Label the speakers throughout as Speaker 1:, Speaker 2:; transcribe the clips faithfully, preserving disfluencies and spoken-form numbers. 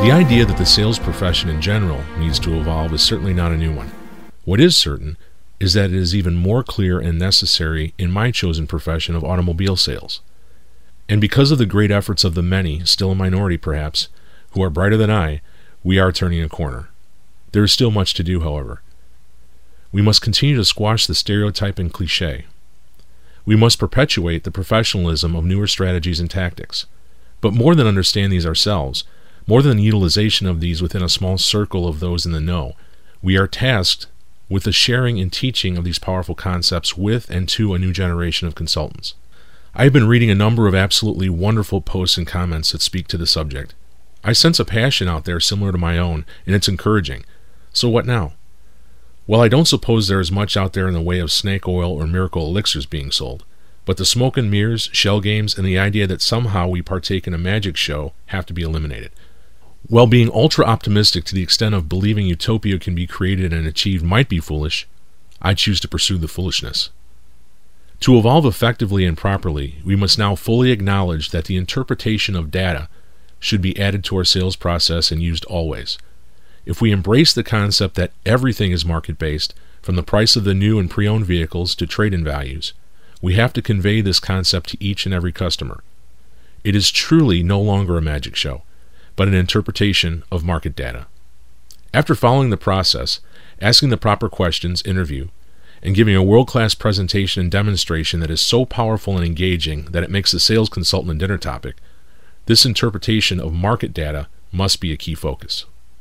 Speaker 1: The idea that the sales profession in general needs to evolve is certainly not a new one. What is certain is that it is even more clear and necessary in my chosen profession of automobile sales. And because of the great efforts of the many, still a minority perhaps, who are brighter than I, we are turning a corner. There is still much to do, however. We must continue to squash the stereotype and cliché. We must perpetuate the professionalism of newer strategies and tactics. But more than understand these ourselves, more than the utilization of these within a small circle of those in the know, we are tasked with the sharing and teaching of these powerful concepts with and to a new generation of consultants. I have been reading a number of absolutely wonderful posts and comments that speak to the subject. I sense a passion out there similar to my own, and it's encouraging. So what now? Well, I don't suppose there is much out there in the way of snake oil or miracle elixirs being sold, but the smoke and mirrors, shell games, and the idea that somehow we partake in a magic show have to be eliminated. While being ultra-optimistic to the extent of believing utopia can be created and achieved might be foolish, I choose to pursue the foolishness. To evolve effectively and properly, we must now fully acknowledge that the interpretation of data should be added to our sales process and used always. If we embrace the concept that everything is market-based, from the price of the new and pre-owned vehicles to trade-in values, we have to convey this concept to each and every customer. It is truly no longer a magic show, but an interpretation of market data. After following the process, asking the proper questions, interview, and giving a world-class presentation and demonstration that is so powerful and engaging that it makes the sales consultant a dinner topic, this interpretation of market data must be a key focus.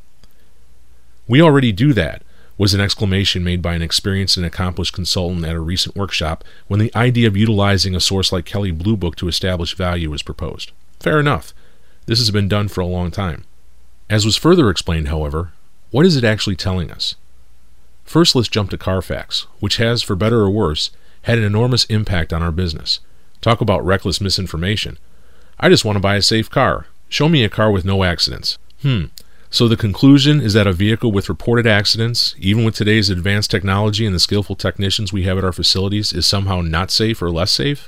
Speaker 1: "We already do that," was an exclamation made by an experienced and accomplished consultant at a recent workshop when the idea of utilizing a source like Kelley Blue Book to establish value was proposed. Fair enough. This has been done for a long time. As was further explained, however, what is it actually telling us? First, let's jump to Carfax, which has, for better or worse, had an enormous impact on our business. Talk about reckless misinformation. I just want to buy a safe car. Show me a car with no accidents. Hmm. So the conclusion is that a vehicle with reported accidents, even with today's advanced technology and the skillful technicians we have at our facilities, is somehow not safe or less safe?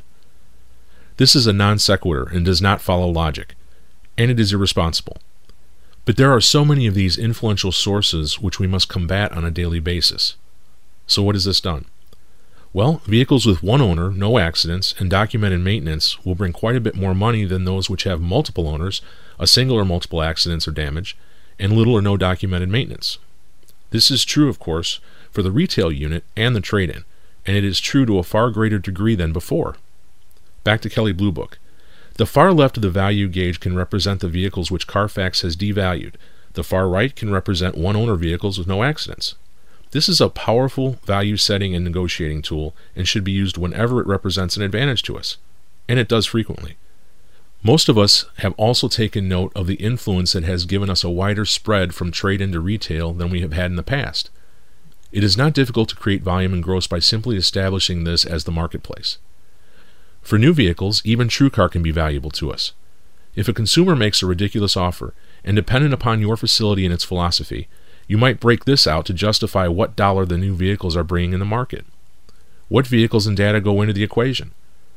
Speaker 1: This is a non sequitur and does not follow logic, and it is irresponsible. But there are so many of these influential sources which we must combat on a daily basis. So what has this done? Well, vehicles with one owner, no accidents, and documented maintenance will bring quite a bit more money than those which have multiple owners, a single or multiple accidents or damage, and little or no documented maintenance. This is true, of course, for the retail unit and the trade-in, and it is true to a far greater degree than before. Back to Kelley Blue Book. The far left of the value gauge can represent the vehicles which Carfax has devalued. The far right can represent one-owner vehicles with no accidents. This is a powerful value-setting and negotiating tool and should be used whenever it represents an advantage to us, and it does frequently. Most of us have also taken note of the influence that has given us a wider spread from trade-in to retail than we have had in the past. It is not difficult to create volume and gross by simply establishing this as the marketplace. For new vehicles, even TrueCar can be valuable to us. If a consumer makes a ridiculous offer, and dependent upon your facility and its philosophy, you might break this out to justify what dollar the new vehicles are bringing in the market. What vehicles and data go into the equation?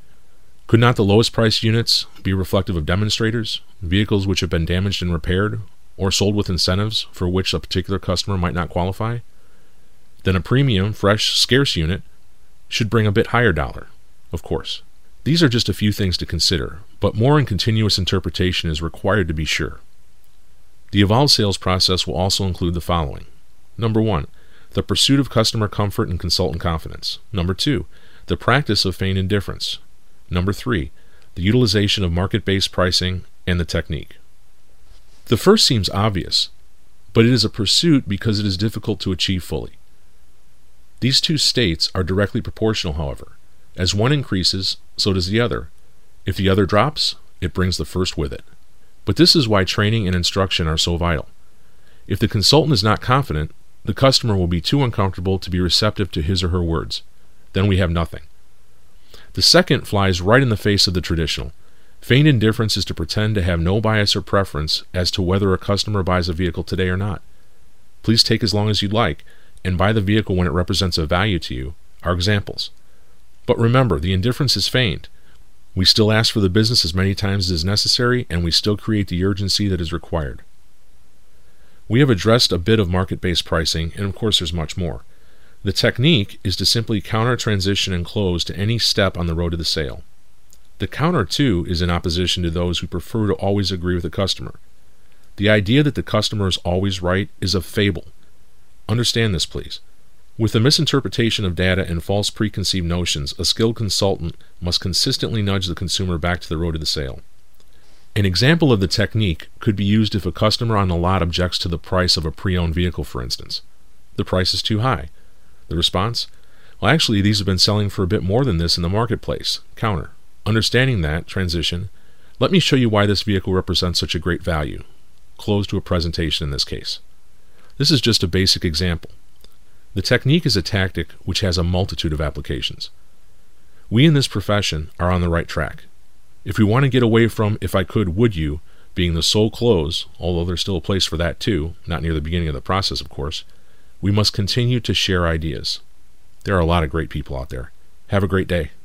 Speaker 1: Could not the lowest priced units be reflective of demonstrators, vehicles which have been damaged and repaired, or sold with incentives for which a particular customer might not qualify? Then a premium, fresh, scarce unit should bring a bit higher dollar, of course. These are just a few things to consider, but more and continuous interpretation is required to be sure. The evolved sales process will also include the following. Number one, the pursuit of customer comfort and consultant confidence. Number two, the practice of feigned indifference. Number three, the utilization of market-based pricing and the technique. The first seems obvious, but it is a pursuit because it is difficult to achieve fully. These two states are directly proportional, however. As one increases, so does the other. If the other drops, it brings the first with it. But this is why training and instruction are so vital. If the consultant is not confident, the customer will be too uncomfortable to be receptive to his or her words. Then we have nothing. The second flies right in the face of the traditional. Feigned indifference is to pretend to have no bias or preference as to whether a customer buys a vehicle today or not. Please take as long as you'd like, and buy the vehicle when it represents a value to you, are examples. But remember, the indifference is feigned. We still ask for the business as many times as is necessary, and we still create the urgency that is required. We have addressed a bit of market-based pricing, and of course there's much more. The technique is to simply counter, transition, and close to any step on the road to the sale. The counter, too, is in opposition to those who prefer to always agree with the customer. The idea that the customer is always right is a fable. Understand this, please. With the misinterpretation of data and false preconceived notions, a skilled consultant must consistently nudge the consumer back to the road to the sale. An example of the technique could be used if a customer on the lot objects to the price of a pre-owned vehicle, for instance. The price is too high. The response? Well, actually, these have been selling for a bit more than this in the marketplace. Counter. Understanding that, transition, let me show you why this vehicle represents such a great value. Close to a presentation in this case. This is just a basic example. The technique is a tactic which has a multitude of applications. We in this profession are on the right track. If we want to get away from "if I could, would you" being the sole close, although there's still a place for that too, not near the beginning of the process, of course, we must continue to share ideas. There are a lot of great people out there. Have a great day.